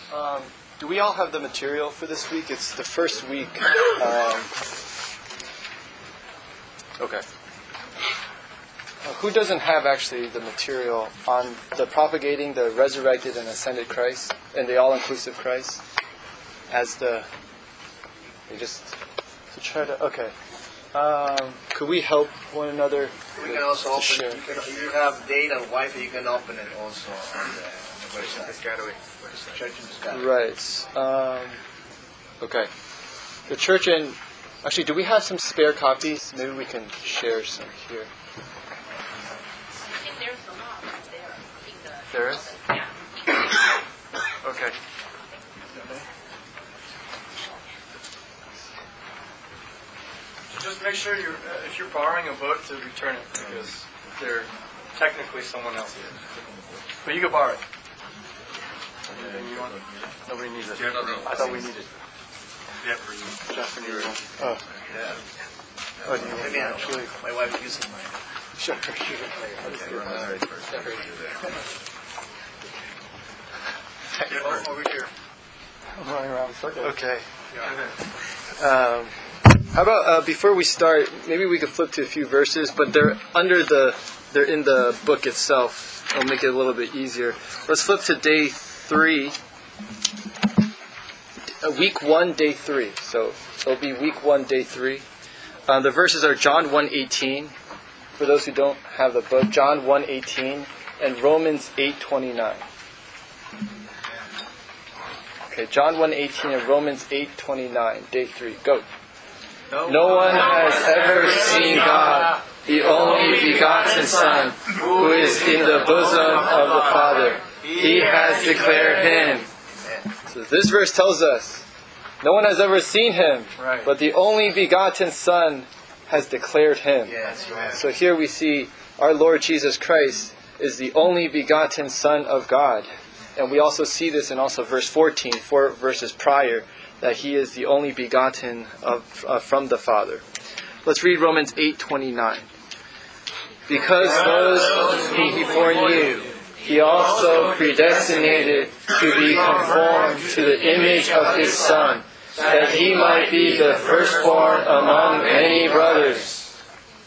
Do we all have the material for this week? It's the first week. Okay. Who doesn't have actually the material on the propagating the resurrected and ascended Christ and the all-inclusive Christ as the... They just to try to... Okay. Could we help one another? We can also open share? if you have data and Wi-Fi, you can open it also on the website. Church in Piscataway. Right. Okay. The church in... Actually, do we have some spare copies? Maybe we can share some here. I think there's a lot there. I think There is? Yeah. Okay. Just make sure if you're borrowing a book to return it, because they're technically someone else's. But you can borrow it. Anything you want? Nobody needs it. I thought we needed it. Yeah, for you. Jeff needs one. Oh. Yeah. Oh, do you want Maybe to actually, my wife using mine. Sure. Over here. I'm running around. Okay. How about before we start, maybe we could flip to a few verses, but they're in the book itself. It'll make it a little bit easier. Let's flip to day 3. Week 1, day 3. So it'll be week 1, day 3. The verses are John 1:18. For those who don't have the book, John 1:18 and Romans 8:29. Okay, John 1:18 and Romans 8:29, day 3. Go. No one has ever seen God, the only begotten Son, who is in the bosom of the Father. He has declared Him. So this verse tells us, no one has ever seen Him, but the only begotten Son has declared Him. So here we see our Lord Jesus Christ is the only begotten Son of God. And we also see this in also verse 14, 4 verses prior, that He is the only begotten from the Father. Let's read Romans 8:29. Because those whom He foreknew, He also predestinated to be conformed to the image of His Son, that He might be the firstborn among many brothers.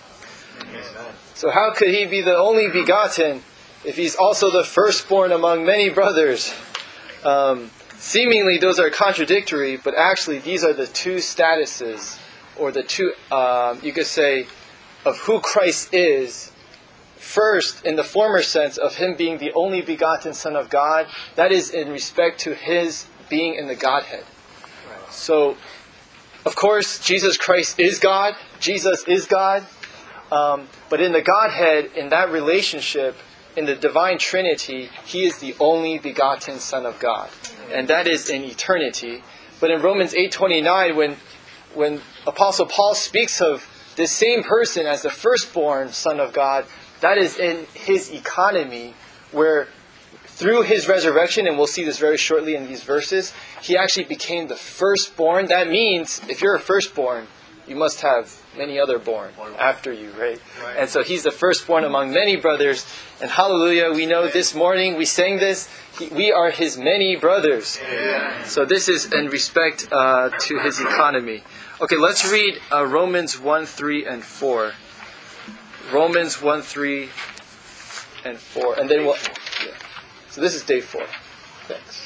So how could He be the only begotten if He's also the firstborn among many brothers? Seemingly those are contradictory, but actually these are the two statuses, or the two, you could say, of who Christ is. First, in the former sense of Him being the only begotten Son of God, that is in respect to His being in the Godhead. So, of course, Jesus Christ is God. Jesus is God. But in the Godhead, in that relationship, in the divine Trinity, He is the only begotten Son of God. And that is in eternity. But in Romans 8:29, when Apostle Paul speaks of this same person as the firstborn Son of God, that is in His economy, where through His resurrection, and we'll see this very shortly in these verses, He actually became the firstborn. That means, if you're a firstborn, you must have many other born after you, right? And so He's the firstborn among many brothers. And hallelujah, we know this morning, we sang this, we are His many brothers. So this is in respect to His economy. Okay, let's read Romans 1:3 and 4. Romans 1:3 and 4. And then we'll... Yeah. So this is day 4. Thanks.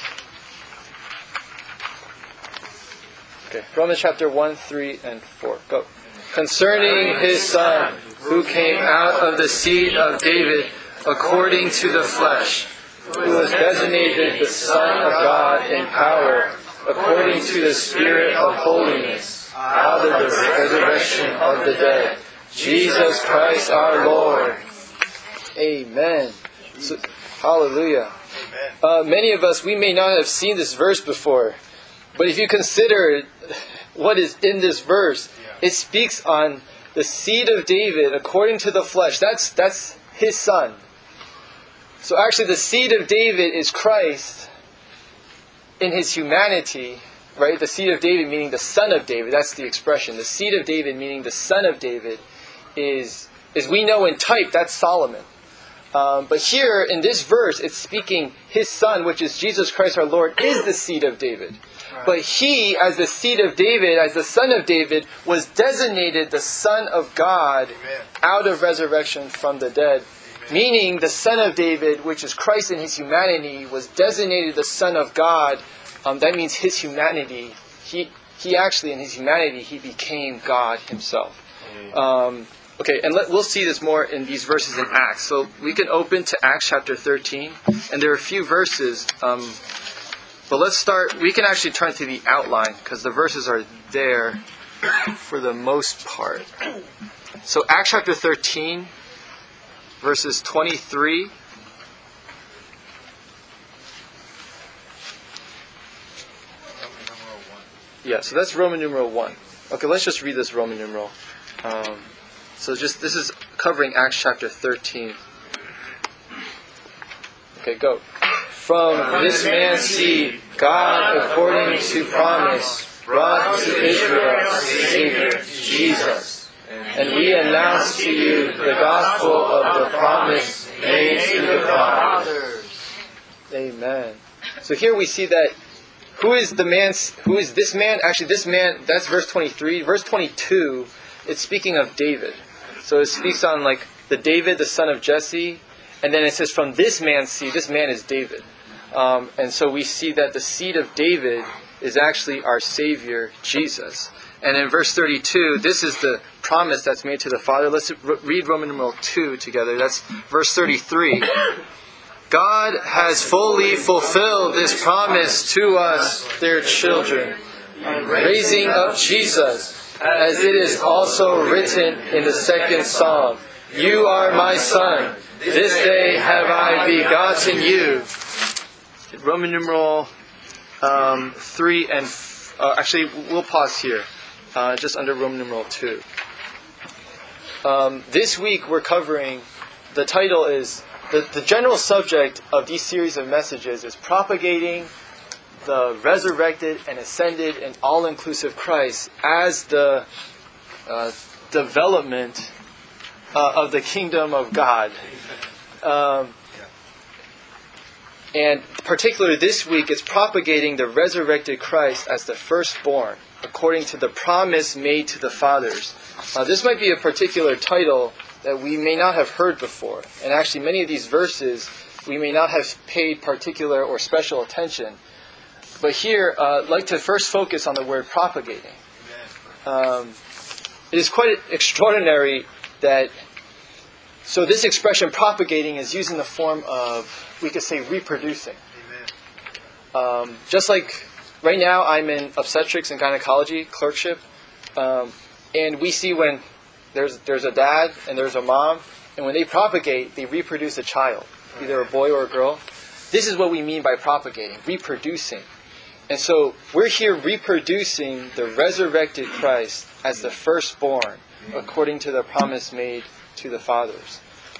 Okay, Romans chapter 1, 3, and 4. Go. Concerning His Son, who came out of the seed of David according to the flesh, who was designated the Son of God in power, according to the Spirit of holiness, out of the resurrection of the dead, Jesus Christ our Lord. Amen. So, hallelujah. Many of us, we may not have seen this verse before, but if you consider what is in this verse, it speaks on the seed of David according to the flesh. That's His Son. So actually the seed of David is Christ in His humanity, right? The seed of David meaning the Son of David. That's the expression. The seed of David meaning the Son of David is we know in type, that's Solomon. But here in this verse, it's speaking his son, which is Jesus Christ our Lord, is the seed of David. But he, as the seed of David, as the son of David, was designated the Son of God out of resurrection from the dead. Meaning the Son of David, which is Christ in his humanity, was designated the Son of God. That means his humanity. He actually, in his humanity, he became God himself. Okay, and we'll see this more in these verses in Acts. So we can open to Acts chapter 13, and there are a few verses. But let's start, we can actually turn to the outline, because the verses are there for the most part. So Acts chapter 13, verses 23. Yeah, so that's Roman numeral 1. Okay, let's just read this Roman numeral. This is covering Acts chapter 13. Okay, go. From this man's seed, God, according to promise, brought to Israel a Savior, Jesus. And we announce to you the gospel of the promise made to the fathers. Amen. So here we see that who is this man? Actually, this man, that's verse 23. Verse 22, it's speaking of David. So it speaks on like the David, the son of Jesse. And then it says from this man's seed, this man is David. And so we see that the seed of David is actually our Savior, Jesus. And in verse 32, this is the promise that's made to the Father. Let's read Roman numeral 2 together. That's verse 33. God has fully fulfilled this promise to us, their children, raising up Jesus, as it is also written in the second psalm, "You are my son, this day have I begotten you." Roman numeral 3 and... actually, we'll pause here, just under Roman numeral 2. This week we're covering, the title is, the general subject of these series of messages is propagating the resurrected and ascended and all-inclusive Christ as the development of the kingdom of God. And particularly this week, it's propagating the resurrected Christ as the firstborn, according to the promise made to the fathers. This might be a particular title that we may not have heard before. And actually, many of these verses, we may not have paid particular or special attention. But here, I'd like to first focus on the word propagating. It is quite extraordinary that... So this expression propagating is used in the form of, we could say, reproducing. Just like right now I'm in obstetrics and gynecology clerkship, and we see when there's a dad and there's a mom, and when they propagate, they reproduce a child, either a boy or a girl. This is what we mean by propagating, reproducing. And so we're here reproducing the resurrected Christ as the firstborn, according to the promise made to the fathers.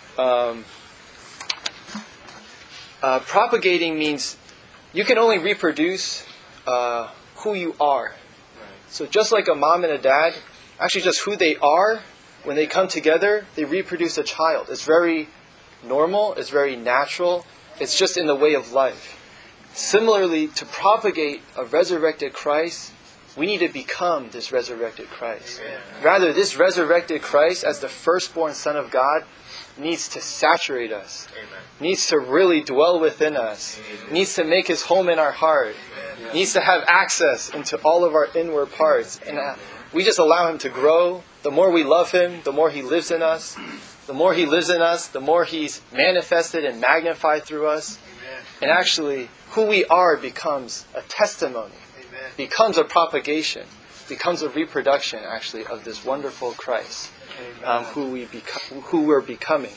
Propagating means you can only reproduce who you are. So just like a mom and a dad, actually just who they are, when they come together, they reproduce a child. It's very normal, it's very natural, it's just in the way of life. Similarly, to propagate a resurrected Christ, we need to become this resurrected Christ. Rather, this resurrected Christ, as the firstborn Son of God, needs to saturate us, needs to really dwell within us, needs to make His home in our heart, needs to have access into all of our inward parts. And we just allow Him to grow. The more we love Him, the more He lives in us. The more He lives in us, the more He's manifested and magnified through us. And actually, who we are becomes a testimony, becomes a propagation, becomes a reproduction, actually, of this wonderful Christ, who we're becoming.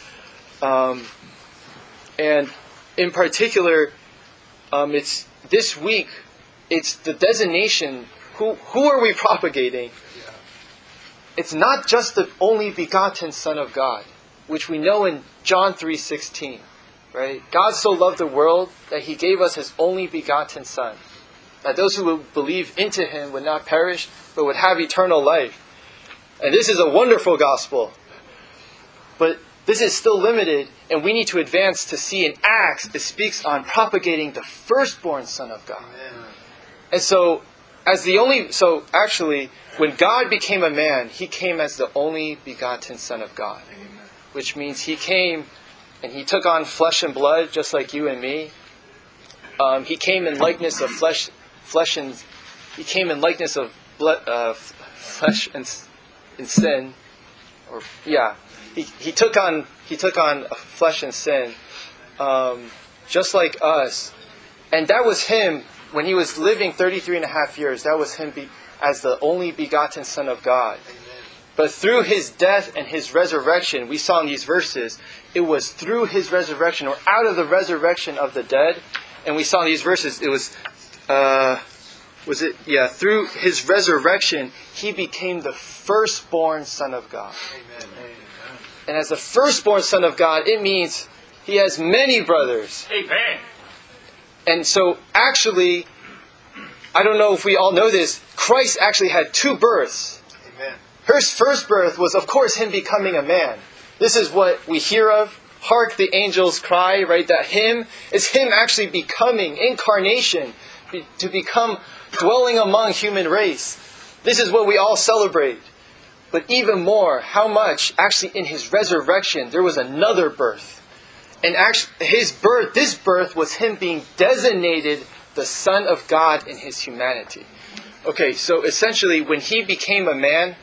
And in particular, it's this week, it's the designation. Who are we propagating? It's not just the only begotten Son of God, which we know in John 3:16. Right? God so loved the world that He gave us His only begotten Son, that those who would believe into Him would not perish, but would have eternal life. And this is a wonderful gospel. But this is still limited, and we need to advance to see in Acts, it speaks on propagating the firstborn Son of God. And so, actually, when God became a man, He came as the only begotten Son of God. Which means He came and He took on flesh and blood, just like you and me. He came in likeness of flesh and He came in likeness of blood, flesh and sin. He took on flesh and sin, just like us. And that was Him, when He was living 33 and a half years, that was Him as the only begotten Son of God. But through His death and His resurrection, we saw in these verses, it was through His resurrection, or out of the resurrection of the dead. And we saw in these verses, it was, through His resurrection, He became the firstborn Son of God. Amen. And as the firstborn Son of God, it means He has many brothers. Amen. And so, actually, I don't know if we all know this, Christ actually had two births. Amen. His first birth was, of course, Him becoming a man. This is what we hear of. Hark the angels cry, right? That Him is Him actually becoming incarnation, to become dwelling among human race. This is what we all celebrate. But even more, how much actually in His resurrection there was another birth. And actually this birth was Him being designated the Son of God in His humanity. Okay, so essentially when He became a man,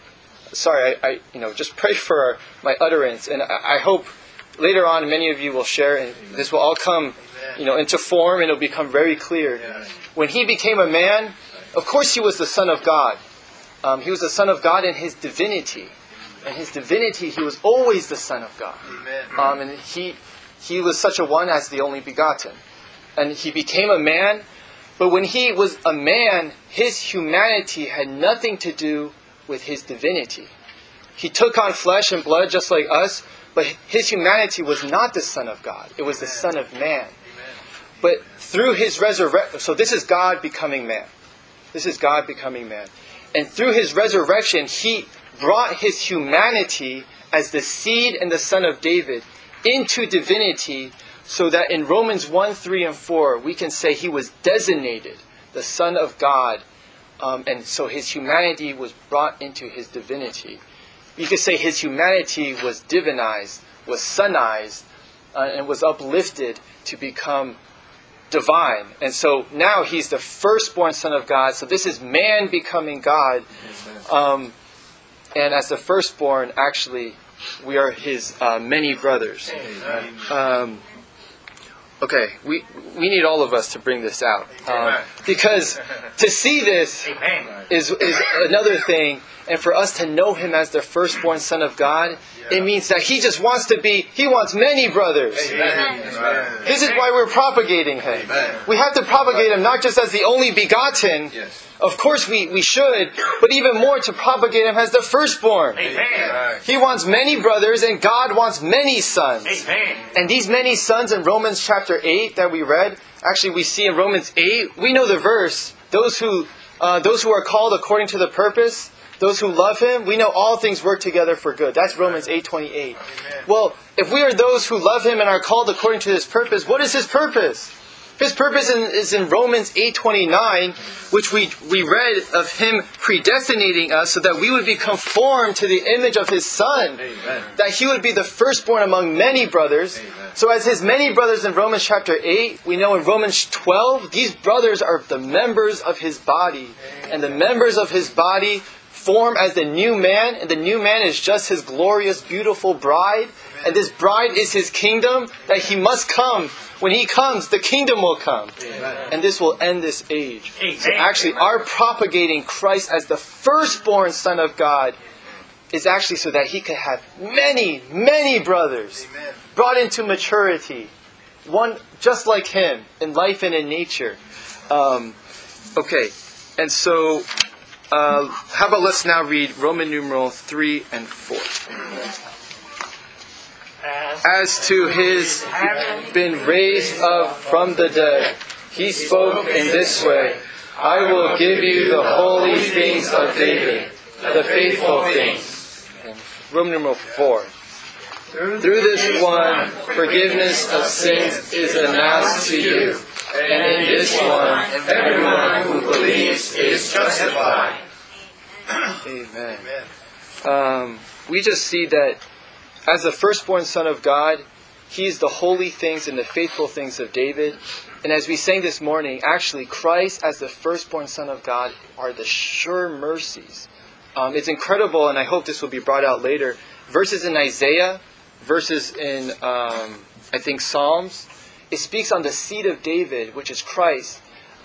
I just pray for my utterance, and I hope later on many of you will share, and this will all come, into form, and it'll become very clear. When He became a man, of course He was the Son of God. He was the Son of God in His divinity. In His divinity, He was always the Son of God. And He was such a one as the only begotten. And He became a man, but when He was a man, His humanity had nothing to do with His divinity. He took on flesh and blood just like us, but His humanity was not the Son of God. It was the Son of man. But through His resurrection, so this is God becoming man. This is God becoming man. And through His resurrection, He brought His humanity as the seed and the Son of David into divinity, so that in Romans 1, 3, and 4, we can say He was designated the Son of God. And so His humanity was brought into His divinity. You could say His humanity was divinized, was sonized, and was uplifted to become divine. And so now He's the firstborn Son of God. So this is man becoming God. And as the firstborn, actually, we are His many brothers. Okay, we need all of us to bring this out. Because to see this is another thing. And for us to know Him as the firstborn Son of God, it means that He just wants He wants many brothers. Amen. This is why we're propagating Him. Amen. We have to propagate Him not just as the only begotten. Of course we should, but even more to propagate Him as the firstborn. Amen. He wants many brothers, and God wants many sons. Amen. And these many sons in Romans chapter 8 that we read, actually we see in Romans 8, we know the verse, those who are called according to the purpose, those who love Him, we know all things work together for good. That's Romans 8:28. Well, if we are those who love Him and are called according to His purpose, what is His purpose? His purpose is in Romans 8:29, which we read of Him predestinating us so that we would be conformed to the image of His Son. Amen. That He would be the firstborn among many brothers. Amen. So as His many brothers in Romans chapter 8, we know in Romans 12, these brothers are the members of His body. Amen. And the members of His body form as the new man, and the new man is just His glorious, beautiful bride. Amen. And this bride is His kingdom, that He must come. When He comes, the kingdom will come. Amen. And this will end this age. Amen. So actually, our propagating Christ as the firstborn Son of God is actually so that He could have many, many brothers. Amen. Brought into maturity. One just like Him, in life and in nature. Okay, and so how about let's now read Roman numeral 3 and 4. As to His been raised up from the dead, He spoke in this way, I will give you the holy things of David, the faithful things. And Roman numeral 4. Through this one, forgiveness of sins is announced to you. And in this one, everyone who believes is justified. Amen. We just see that as the firstborn Son of God, He's the holy things and the faithful things of David. And as we sang this morning, actually Christ as the firstborn Son of God are the sure mercies. It's incredible, and I hope this will be brought out later. Verses in Isaiah, verses in, I think, Psalms, it speaks on the seed of David, which is Christ.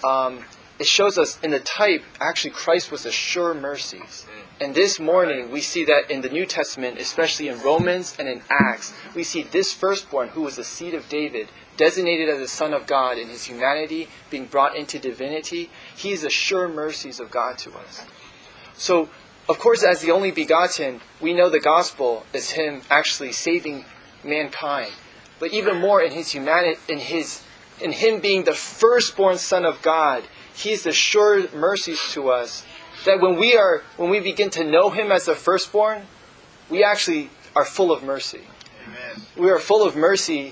It shows us in the type, actually Christ was the sure mercies. And this morning, we see that in the New Testament, especially in Romans and in Acts, we see this firstborn, who was the seed of David, designated as the Son of God in His humanity, being brought into divinity. He is the sure mercies of God to us. So, of course, as the only begotten, we know the gospel is Him actually saving mankind. But even more in His humanity, in Him being the firstborn Son of God, He is the sure mercies to us. That when we begin to know Him as the firstborn, we actually are full of mercy. Amen. We are full of mercy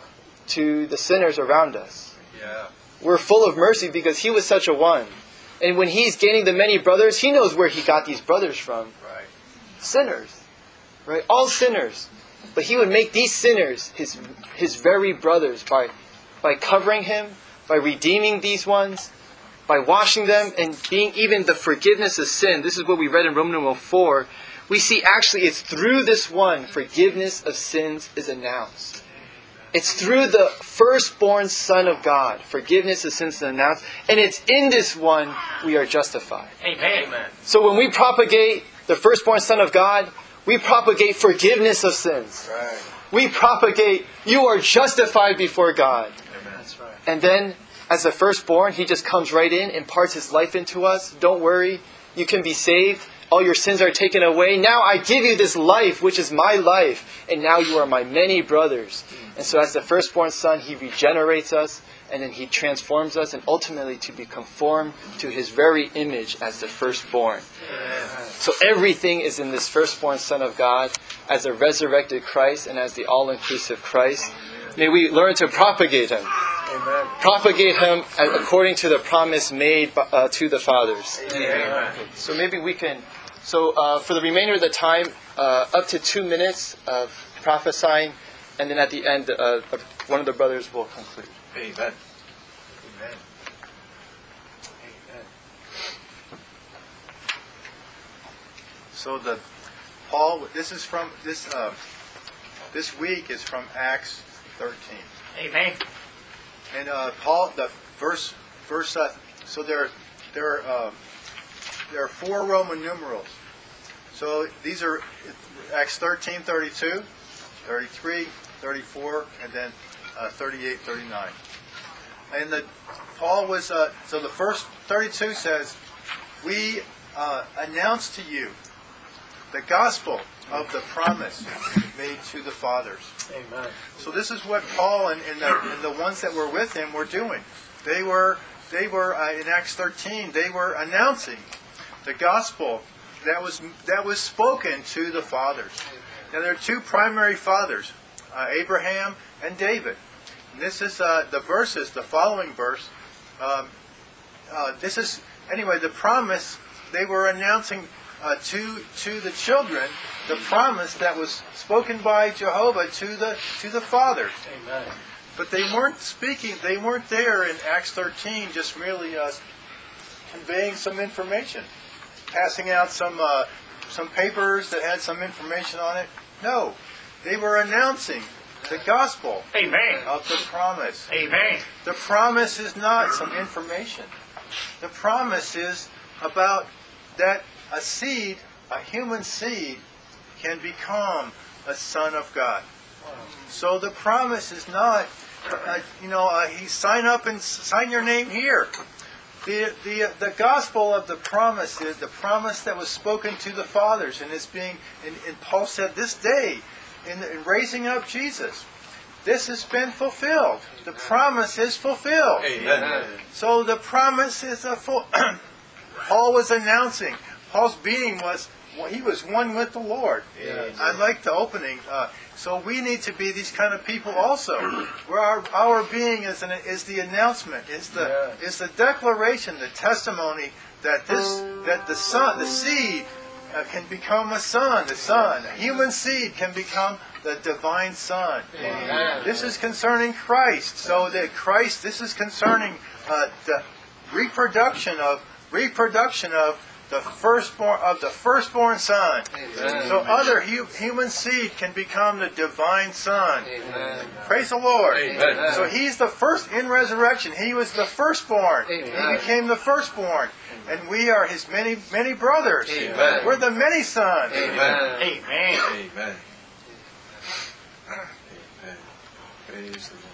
to the sinners around us. Yeah. We're full of mercy because He was such a one. And when He's gaining the many brothers, He knows where He got these brothers from. Right. Sinners. Right? All sinners. But He would make these sinners His very brothers by covering Him, by redeeming these ones, by washing them and being even the forgiveness of sin. This is what we read in Romans 4. We see actually it's through this one forgiveness of sins is announced. It's through the firstborn Son of God. Forgiveness of sins is announced. And it's in this one we are justified. Amen. So when we propagate the firstborn Son of God, we propagate forgiveness of sins. Right. We propagate you are justified before God. Amen. That's right. And then as the firstborn, He just comes right in, imparts His life into us. Don't worry, you can be saved. All your sins are taken away. Now I give you this life, which is my life. And now you are my many brothers. And so as the firstborn Son, He regenerates us. And then He transforms us. And ultimately to be conformed to His very image as the firstborn. So everything is in this firstborn Son of God. As the resurrected Christ and as the all-inclusive Christ. May we learn to propagate Him. Amen. Propagate Him according to the promise made to the fathers. Amen. So maybe we can... So for the remainder of the time, up to 2 minutes of prophesying, and then at the end, one of the brothers will conclude. Amen. Amen. Amen. So this week is from Acts 13. Amen. And Paul, the verse. So there are 4 Roman numerals. So these are Acts 13, 32, 33, 34, and then 38, 39. And Paul was so the first 32 says, "We announce to you the gospel of the promise made to the fathers." Amen. So this is what Paul and the ones that were with him were doing. They were in Acts 13. They were announcing the gospel that was spoken to the fathers. Now there are 2 primary fathers, Abraham and David. And this is the verses. The following verse. This is the promise they were announcing to the children, the promise that was spoken by Jehovah to the fathers. Amen. But they weren't speaking. They weren't there in Acts 13, just merely conveying some information, passing out some papers that had some information on it. No, they were announcing the gospel. Amen. Of the promise. Amen. The promise is not some information. The promise is about that a seed, a human seed, can become a son of God. So the promise is not, sign up and sign your name here. The gospel of the promise is the promise that was spoken to the fathers, and it's being, and Paul said this day, in raising up Jesus, this has been fulfilled. The promise is fulfilled. Amen. So the promise is Paul was announcing. Paul's being was he was one with the Lord. I like the opening. So we need to be these kind of people also, where our being is the announcement, is the declaration, the testimony that the seed can become a son. The son, a human seed, can become the divine Son. Amen. This is concerning Christ. So that Christ, this is concerning the reproduction of the firstborn son. Amen. So other human seed can become the divine Son. Amen. Praise the Lord. Amen. So he's the first in resurrection. He was the firstborn. Amen. He became the firstborn. And we are his many brothers. Amen. We're the many sons. Amen. Amen. Amen. Amen. Praise the Lord.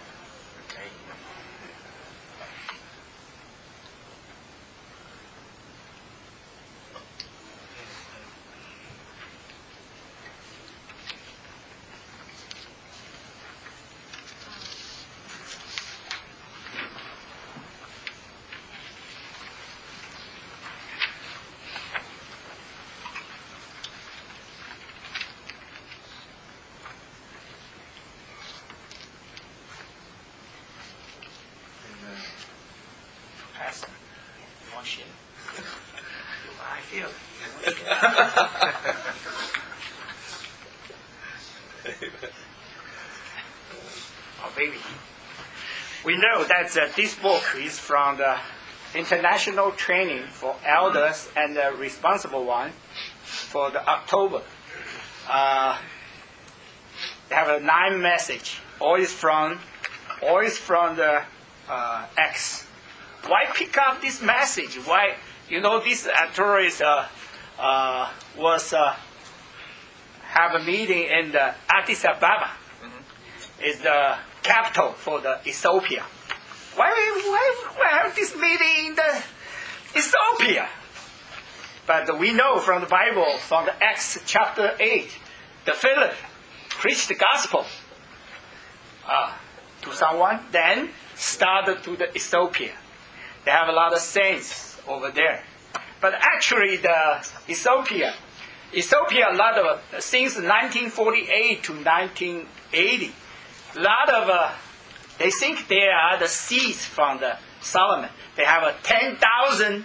We know that this book is from the International Training for Elders and the Responsible One for the October. They have a 9 message. All is from the X. Why pick up this message? Why, this tourist was have a meeting in the Addis Ababa. Is the capital for the Ethiopia. Why have this meeting in the Ethiopia? But we know from the Bible, from the Acts chapter 8, the Philip preached the gospel to someone, then started to the Ethiopia. They have a lot of saints over there. But actually the Ethiopia, a lot of, since 1948 to 1980, a lot of, they think they are the seeds from the Solomon. They have 10,000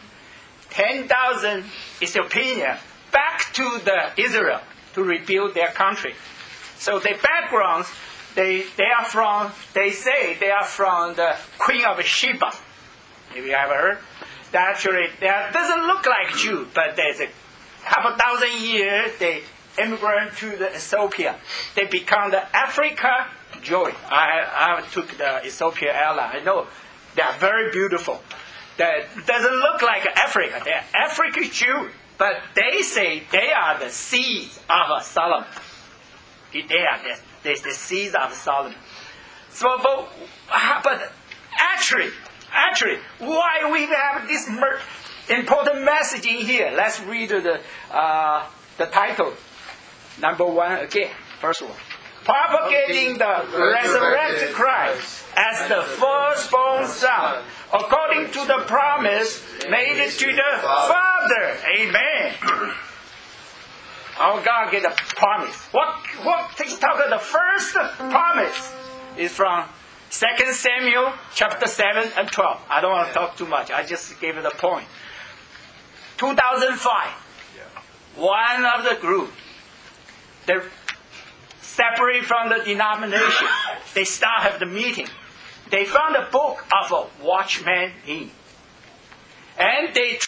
Ethiopians back to the Israel to rebuild their country. So their backgrounds, they say they are from the Queen of Sheba. Maybe you have heard. Actually, that doesn't look like Jew, but there's a half a thousand years they immigrant to the Ethiopia. They become the Africa Joy. I took the Ethiopia airline. I know they are very beautiful. That doesn't look like Africa. They are African Jew, but they say they are the seeds of Solomon. They are the seeds of Solomon. So, but actually, why we have this important message in here? Let's read the title. Number 1 again. First one. Propagating the resurrected Christ as the firstborn Son, according to the promise made to the Father. Amen. Our God gave a promise. What takes talk of the first promise is from 2 Samuel chapter 7 and 12. I don't want to talk too much. I just gave it a point. 2005, one of the group, they separate from the denomination. They start have the meeting. They found a book of a Watchman Nee. And they